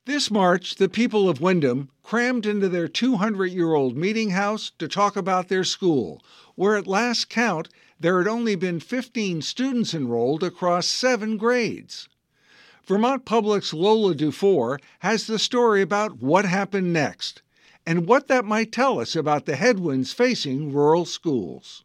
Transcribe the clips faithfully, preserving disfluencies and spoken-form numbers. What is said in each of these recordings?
This March, the people of Windham crammed into their two hundred year old meeting house to talk about their school, where at last count there had only been fifteen students enrolled across seven grades. Vermont Public's Lola Dufour has the story about what happened next and what that might tell us about the headwinds facing rural schools.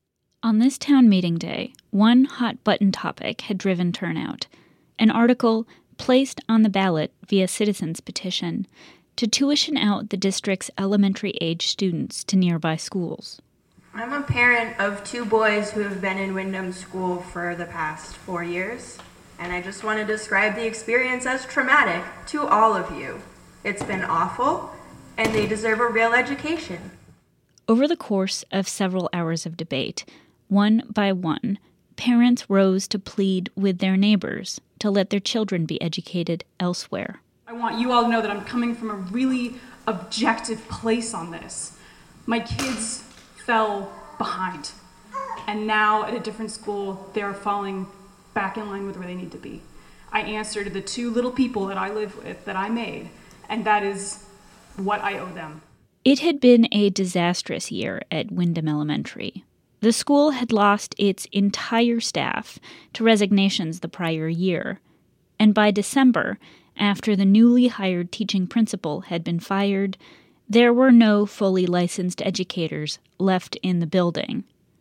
On this town meeting day, one hot-button topic had driven turnout, an article placed on the ballot via citizens' petition to tuition out the district's elementary-age students to nearby schools. I'm a parent of two boys who have been in Windham School for the past four years, and I just want to describe the experience as traumatic to all of you. It's been awful, and they deserve a real education. Over the course of several hours of debate, one by one, parents rose to plead with their neighbors to let their children be educated elsewhere. I want you all to know that I'm coming from a really objective place on this. My kids fell behind, and now at a different school, they're falling back in line with where they need to be. I answer to the two little people that I live with, that I made, and that is what I owe them. It had been a disastrous year at Windham Elementary. The school had lost its entire staff to resignations the prior year, and by December, after the newly hired teaching principal had been fired, there were no fully licensed educators left in the building.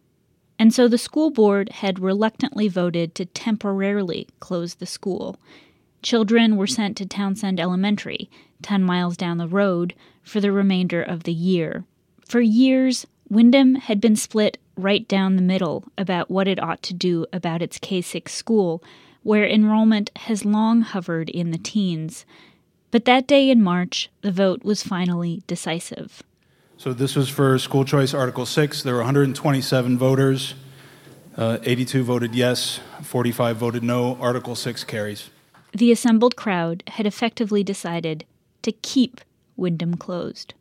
And so the school board had reluctantly voted to temporarily close the school. Children were sent to Townsend Elementary, ten miles down the road, for the remainder of the year. For years, Windham had been split right down the middle about what it ought to do about its K six school, where enrollment has long hovered in the teens. But that day in March, the vote was finally decisive. So this was for school choice Article six. There were one hundred twenty-seven voters. Uh, eighty-two voted yes, forty-five voted no. Article six carries. The assembled crowd had effectively decided to keep Windham closed.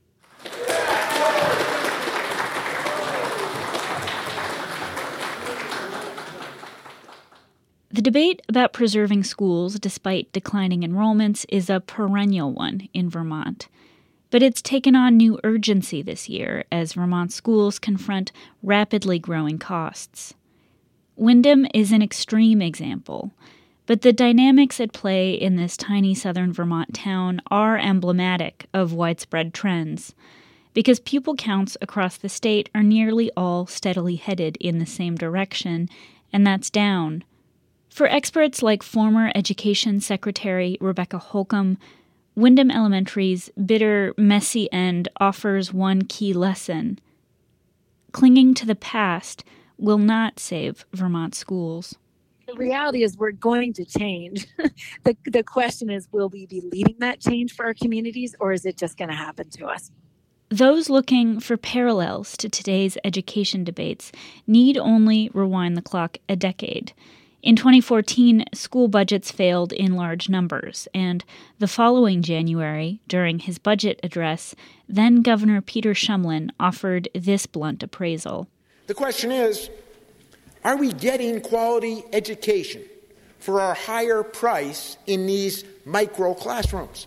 The debate about preserving schools despite declining enrollments is a perennial one in Vermont. But it's taken on new urgency this year as Vermont schools confront rapidly growing costs. Windham is an extreme example, but the dynamics at play in this tiny southern Vermont town are emblematic of widespread trends, because pupil counts across the state are nearly all steadily headed in the same direction, and that's down. For experts like former Education Secretary Rebecca Holcomb, Windham Elementary's bitter, messy end offers one key lesson. Clinging to the past will not save Vermont schools. The reality is we're going to change. the, the question is, will we be leading that change for our communities, or is it just going to happen to us? Those looking for parallels to today's education debates need only rewind the clock a decade. In twenty fourteen, school budgets failed in large numbers, and the following January, during his budget address, then-Governor Peter Shumlin offered this blunt appraisal. The question is, are we getting quality education for our higher price in these micro classrooms?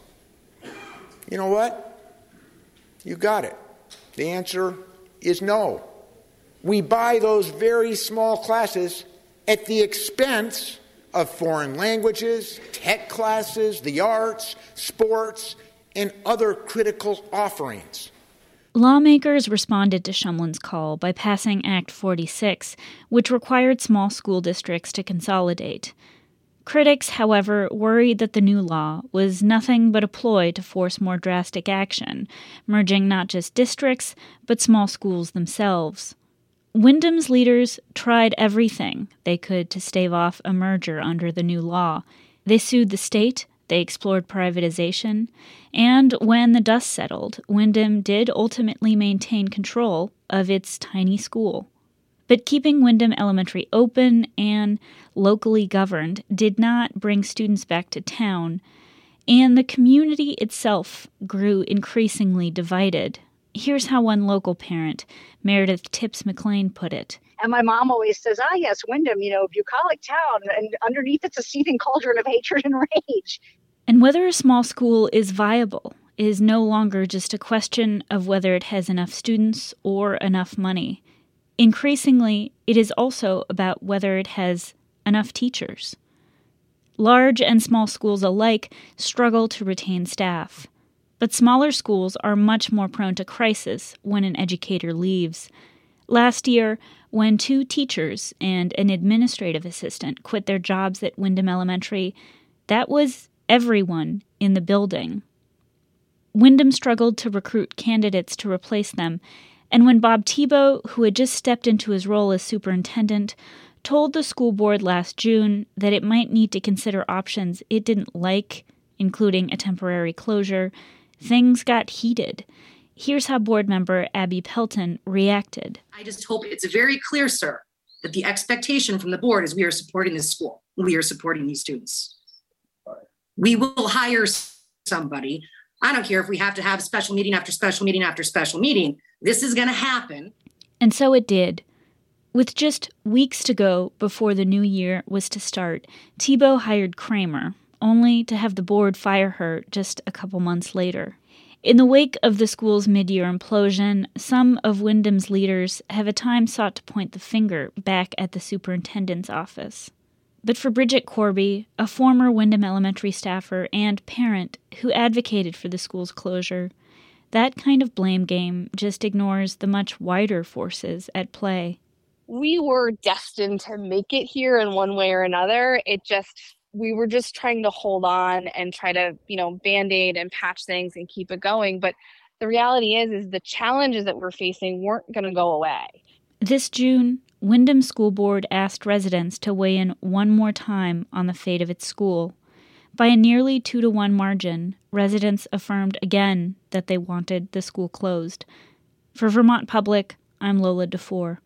You know what? You got it. The answer is no. We buy those very small classes at the expense of foreign languages, tech classes, the arts, sports, and other critical offerings. Lawmakers responded to Shumlin's call by passing Act forty-six, which required small school districts to consolidate. Critics, however, worried that the new law was nothing but a ploy to force more drastic action, merging not just districts, but small schools themselves. Windham's leaders tried everything they could to stave off a merger under the new law. They sued the state, they explored privatization, and when the dust settled, Windham did ultimately maintain control of its tiny school. But keeping Windham Elementary open and locally governed did not bring students back to town, and the community itself grew increasingly divided. Here's how one local parent, Meredith Tips McLean, put it. And my mom always says, ah, yes, Windham, you know, bucolic town, and underneath it's a seething cauldron of hatred and rage. And whether a small school is viable is no longer just a question of whether it has enough students or enough money. Increasingly, it is also about whether it has enough teachers. Large and small schools alike struggle to retain staff, but smaller schools are much more prone to crisis when an educator leaves. Last year, when two teachers and an administrative assistant quit their jobs at Windham Elementary, that was everyone in the building. Windham struggled to recruit candidates to replace them, and when Bob Thibault, who had just stepped into his role as superintendent, told the school board last June that it might need to consider options it didn't like, including a temporary closure, things got heated. Here's how board member Abby Pelton reacted. I just hope it's very clear, sir, that the expectation from the board is we are supporting this school. We are supporting these students. We will hire somebody. I don't care if we have to have special meeting after special meeting after special meeting. This is going to happen. And so it did. With just weeks to go before the new year was to start, Thibault hired Kramer, only to have the board fire her just a couple months later. In the wake of the school's mid-year implosion, some of Windham's leaders have at times sought to point the finger back at the superintendent's office. But for Bridget Corby, a former Windham Elementary staffer and parent who advocated for the school's closure, that kind of blame game just ignores the much wider forces at play. We were destined to make it here in one way or another. It just, we were just trying to hold on and try to, you know, Band-Aid and patch things and keep it going. But the reality is, is the challenges that we're facing weren't going to go away. This June, Windham School Board asked residents to weigh in one more time on the fate of its school. By a nearly two to one margin, residents affirmed again that they wanted the school closed. For Vermont Public, I'm Lola DeFore.